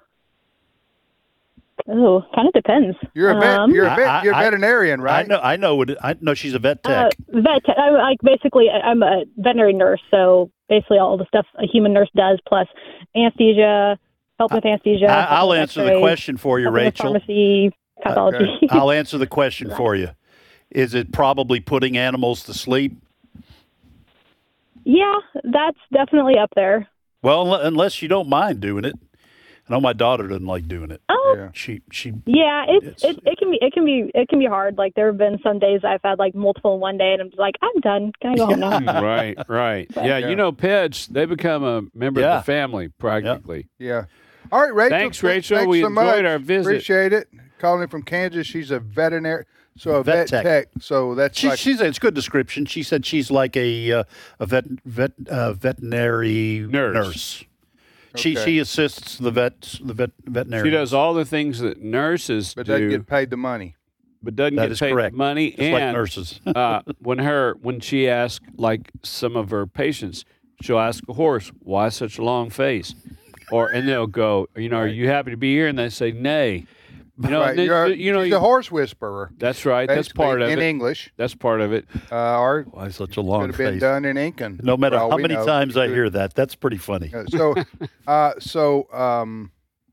Oh, kind of depends. You're a vet. Um, You're a vet. I- you're a I- veterinarian, right? I know. I know. What it, I know. She's a vet Uh, tech. vet. Te- I'm like basically, I'm a veterinary nurse, so basically all the stuff a human nurse does, plus anesthesia, help with anesthesia. I, help I'll with answer the X-rays, question for you, help with Rachel. Pharmacy, pathology. Okay. I'll answer the question for you. Is it probably putting animals to sleep? Yeah, that's definitely up there. Well, unle- unless you don't mind doing it. I know my daughter doesn't like doing it. Oh, Yeah. She she yeah, it's, It's- it it can be it can be it can be hard. Like there have been some days I've had like multiple in one day, and I'm just like, I'm done. Can I go home now? right, right. Yeah, Yeah. you know, pets, they become a member Yeah. of the family practically. Yeah. All right, Rachel. Thanks, th- Rachel. Thanks We so enjoyed much. our visit. Appreciate it. Calling in from Kansas. She's a veterinary, so a Vet vet, tech. So that's she, like she's it's a good description. She said she's like a uh, a vet vet uh, veterinary Nurse. nurse. She Okay. she assists the vets the vet veterinarian. She does all the things that nurses but do. doesn't get paid the money. but doesn't That get is paid correct. money. Just and like nurses. uh, when her when she asks, like some of her patients, she'll ask a horse, "Why such a long face?" Or and they'll go, "You know, are you happy to be here?" And they say, "Nay." You know, right. and You're, you know, she's you- a horse whisperer. That's right. That's Basically, part of in it. English. That's part of it. Uh, or Why such a long could have been face? done in Incan. No matter for all how we many know. times I hear that, that's pretty funny. Uh, so, uh, so um,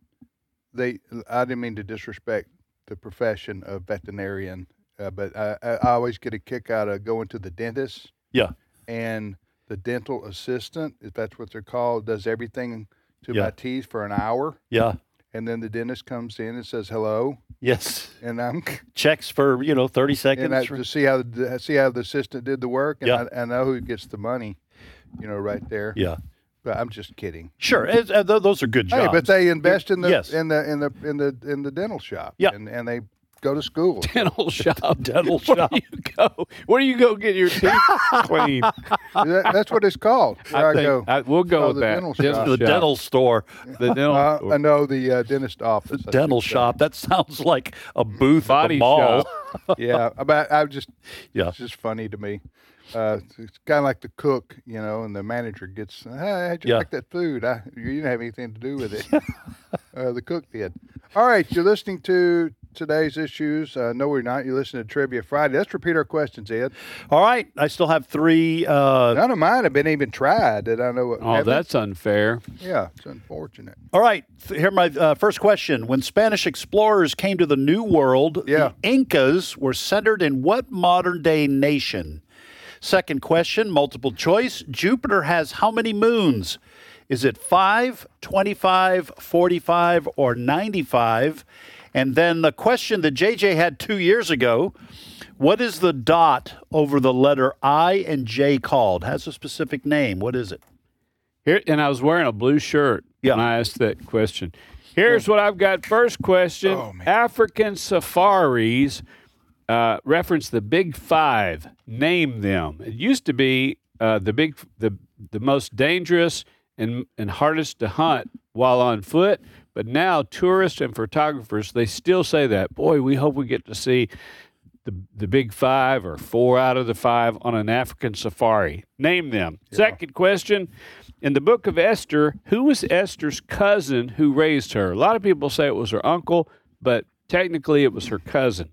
they. I didn't mean to disrespect the profession of veterinarian, uh, but I, I I always get a kick out of going to the dentist. Yeah. And the dental assistant, if that's what they're called, does everything to Yeah. my teeth for an hour. Yeah. And then the dentist comes in and says hello. Yes. And I'm Checks for, you know, thirty seconds. and I, to see how the see how the assistant did the work, and Yeah. I, I know who gets the money, you know, right there. Yeah. But I'm just kidding. Sure. It's- uh, th- those are good jobs. Hey, but they invest in the Yes. in the in the in the in the dental shop. Yeah. And and they go to school. Dental shop. Dental Where shop. do you go? Where do you go get your teeth cleaned? That- that's what it's called. Where I, I think- go. I- we'll go Oh, with the that. dental Dental shop. the shop. dental store. The dental. Uh, I know the uh, dentist office. I Dental should say. shop. That sounds like a booth Body at the mall. shop. Yeah, but I just Yeah. it's just funny to me. Uh, it's kind of like the cook, you know, and the manager gets, hey, how'd you Yeah. like that food? I, you didn't have anything to do with it. uh, the cook did. All right, you're listening to today's issues. Uh, no, we're not. You're listening to Trivia Friday. Let's repeat our questions, Ed. All right. I still have three. Uh, None of mine have been even tried that I know. What, Oh, have they? that's unfair. Yeah, it's unfortunate. all right. th- Here, my uh, first question. When Spanish explorers came to the New World, Yeah. the Incas were centered in what modern day nation? Second question, multiple choice. Jupiter has how many moons? Is it five, twenty-five, forty-five, or ninety-five? And then the question that J J had two years ago, what is the dot over the letter I and J called? Has a specific name. What is it? Here, and I was wearing a blue shirt Yeah. when I asked that question. Here's what I've got. First question: Oh, man. African safaris uh, reference the Big Five. Name them. It used to be uh, the big, the the most dangerous and and hardest to hunt while on foot. But now tourists and photographers, they still say that. Boy, we hope we get to see the the Big Five or four out of the five on an African safari. Name them. Second question. In the book of Esther, who was Esther's cousin who raised her? A lot of people say it was her uncle, but technically it was her cousin.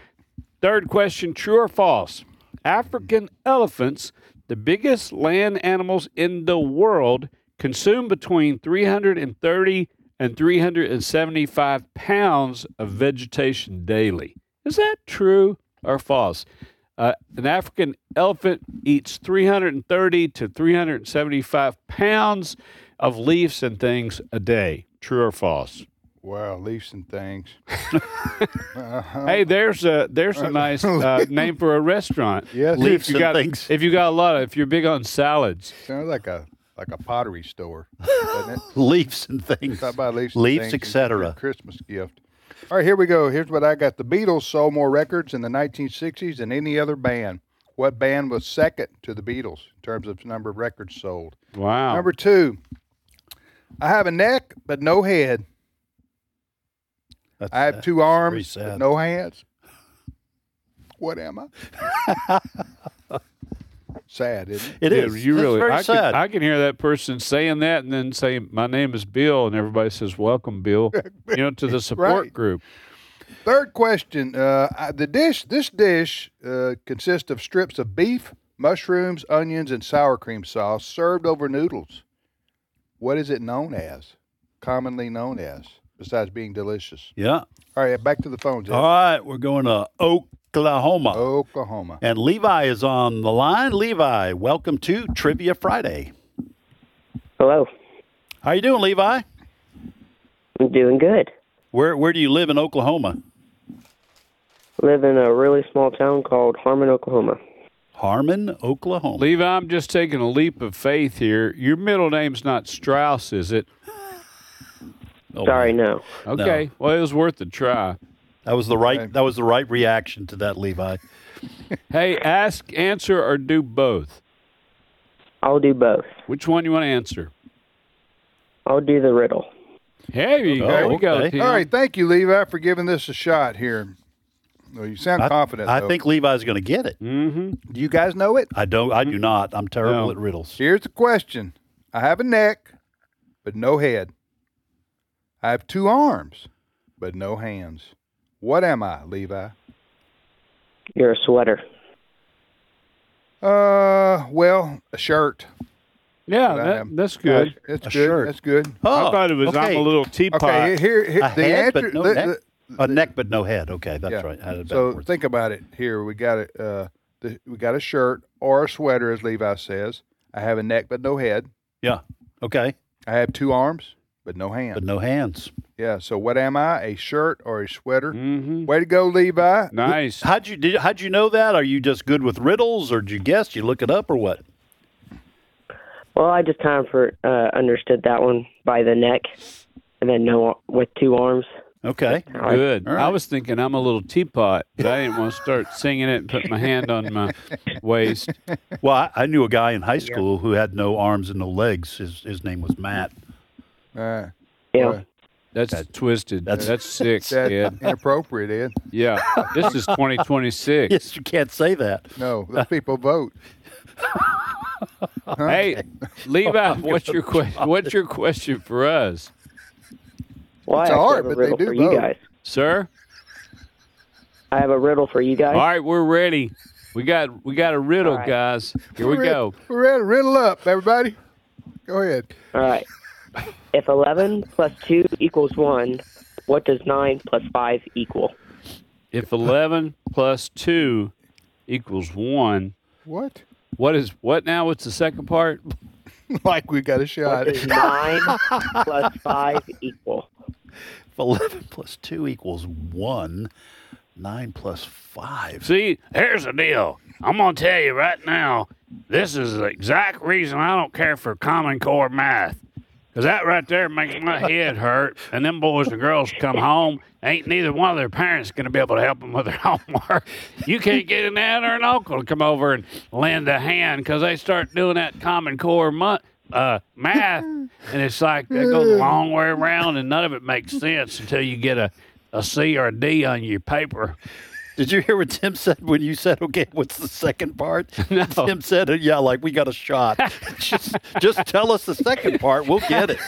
Third question, true or false? African elephants, the biggest land animals in the world, consume between three hundred thirty and three hundred seventy-five pounds of vegetation daily. Is that true or false? Uh, an African elephant eats three hundred thirty to three hundred seventy-five pounds of leaves and things a day. True or false? Wow, leaves and things. uh-huh. Hey, there's a there's a nice uh, name for a restaurant. Yes. Leaves if you and got things. if you got a lot of if you're big on salads. Sounds like a like a pottery store, doesn't it? Leaves and things. Talk about leaves, and Leaves, things et and cetera. your Christmas gift. All right, here we go. Here's what I got. The Beatles sold more records in the nineteen sixties than any other band. What band was second to the Beatles in terms of number of records sold? Wow. Number two, I have a neck but no head. That's, I have uh, two pretty arms sad. but no hands. What am I? Sad, isn't it? It Yeah, is. You That's really very I sad. Can, I can hear that person saying that and then saying, "My name is Bill," and everybody says, "Welcome, Bill." You know, to the support Right. group. Third question. Uh, I- the dish, this dish uh, consists of strips of beef, mushrooms, onions, and sour cream sauce served over noodles. What is it known as? Commonly known as, besides being delicious. Yeah. All right, back to the phones. Ed. All right. We're going to Oklahoma. Oklahoma. And Levi is on the line. Levi, welcome to Trivia Friday. Hello. How you doing, Levi? I'm doing good. Where Where do you live in Oklahoma? Live in a really small town called Harmon, Oklahoma. Harmon, Oklahoma. Levi, I'm just taking a leap of faith here. Your middle name's not Strauss, is it? Oh, Sorry, man. no. Okay. No. Well, it was worth a try. That was the right. Okay. That was the right reaction to that, Levi. Hey, ask, answer, or do both. I'll do both. Which one you want to answer? I'll do the riddle. Here you Oh, go. We go, okay. Tim. All right, thank you, Levi, for giving this a shot here. Well, you sound I, confident. I though. think Levi's going to get it. Mm-hmm. Do you guys know it? I don't. I do not. I'm terrible No. at riddles. Here's the question. I have a neck, but no head. I have two arms, but no hands. What am I, Levi? You're a sweater. Uh, well, a shirt. Yeah, What I that, am. that's good. Uh, That's A good. shirt. That's good. Oh, I thought it was okay. I'm a little teapot. Okay, here, here A the head, answer. but no the- neck. the- A neck, but no head. Okay, that's yeah. right. I had it So backwards. think about it. Here we got it. Uh, the, we got a shirt or a sweater, as Levi says. I have a neck, but no head. Yeah. Okay. I have two arms, but no hands. But no hands. Yeah. So what am I? A shirt or a sweater? Mm-hmm. Way to go, Levi. Nice. How'd you did? How'd you know that? Are you just good with riddles, or did you guess? You look it up, or what? Well, I just kind of for, uh, understood that one by the neck, and then no with two arms. Okay. Good. All right. I was thinking I'm a little teapot, but I didn't want to start singing it and put my hand on my waist. Well, I, I knew a guy in high school who had no arms and no legs. His his name was Matt. Uh, Yeah. uh, That's That- twisted. that's- That's, sick, that's Ed. inappropriate, Ed. Yeah. This is twenty twenty-six. Yes, you can't say that. No, let people vote. Hey, Levi, what's your question? What's your question for us, Well, I It's actually hard, have a but they riddle do for you vote. guys. sir? I have a riddle for you guys. All right, we're ready. We got we got a riddle, All right. guys. Here we We're ready- go. We're ready. Riddle up, everybody. Go ahead. All right. If eleven plus two equals one, what does nine plus five equal? If eleven plus two equals one, What? what is what now? What's the second part? Like we got a What shot. does nine plus five equal? If eleven plus two equals one, nine plus five. See, here's the deal. I'm going to tell you right now, this is the exact reason I don't care for Common Core math. Because that right there makes my head hurt. And them boys and girls come home, ain't neither one of their parents going to be able to help them with their homework. You can't get an aunt or an uncle to come over and lend a hand because they start doing that Common Core mu- uh, math. And it's like it goes a long way around, and none of it makes sense until you get a, a C or a D on your paper. Did you hear what Tim said when you said, okay, what's the second part? No. Tim said, yeah, like we got a shot. just, just tell us the second part. We'll get it.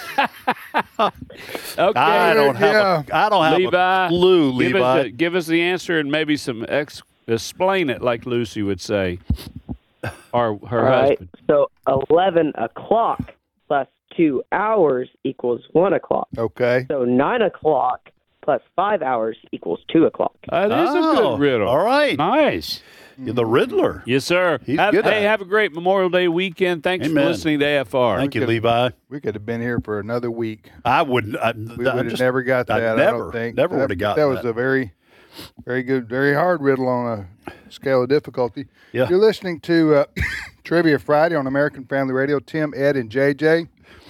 Okay. I don't have a, I don't have Levi, a clue, give Levi. Us the, give us the answer and maybe some ex, explain it like Lucy would say, or her All right. husband. So eleven o'clock plus two hours equals one o'clock. Okay. So nine o'clock plus five hours equals two o'clock. That is a Oh, good riddle. All right. Nice. You're the Riddler. Yes, sir. He's have, good at hey, it. have a great Memorial Day weekend. Thanks Amen. for listening to A F R. Thank you, could- Levi. We could have been here for another week. I wouldn't. I, We I would have just- never got I that. I never, don't think. never That- would have got that. that. was a very, very good, very hard riddle on a scale of difficulty. Yeah. You're listening to uh, Trivia Friday on American Family Radio. Tim, Ed, and J J.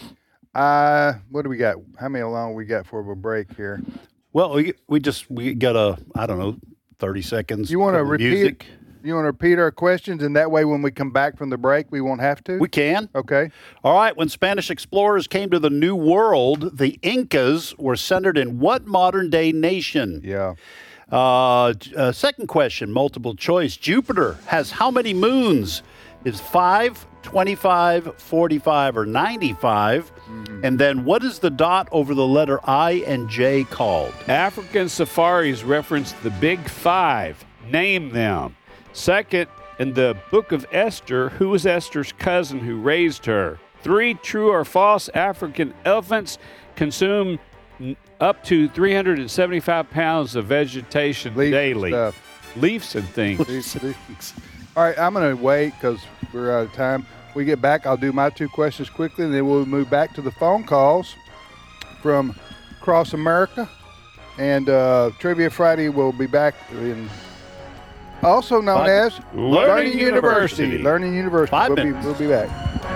Uh, what do we got? How many long we got for a break here? Well, we we just we got a I don't know thirty seconds. You want to for the repeat? music. You want to repeat our questions, and that way, when we come back from the break, we won't have to. We can. Okay. All right. When Spanish explorers came to the New World, the Incas were centered in what modern day nation? Yeah. Uh, uh, second question, multiple choice. Jupiter has how many moons? Is five, twenty-five, forty-five, or ninety-five? Mm-hmm. And then what is the dot over the letter I and J called? African safaris reference the Big Five. Name them. Second, in the book of Esther, who was Esther's cousin who raised her? Three, true or false, African elephants consume n- up to three hundred seventy-five pounds of vegetation Leaf daily. stuff. Leaves and things. These- these- All right, I'm going to wait because we're out of time. We get back, I'll do my two questions quickly, and then we'll move back to the phone calls from across America. And uh, Trivia Friday will be back in, also known Five- as Learning University. Learning University. Five we'll, be, minutes. we'll be back.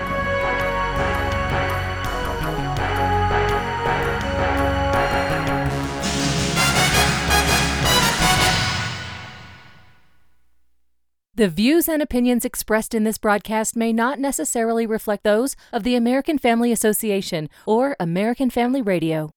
The views and opinions expressed in this broadcast may not necessarily reflect those of the American Family Association or American Family Radio.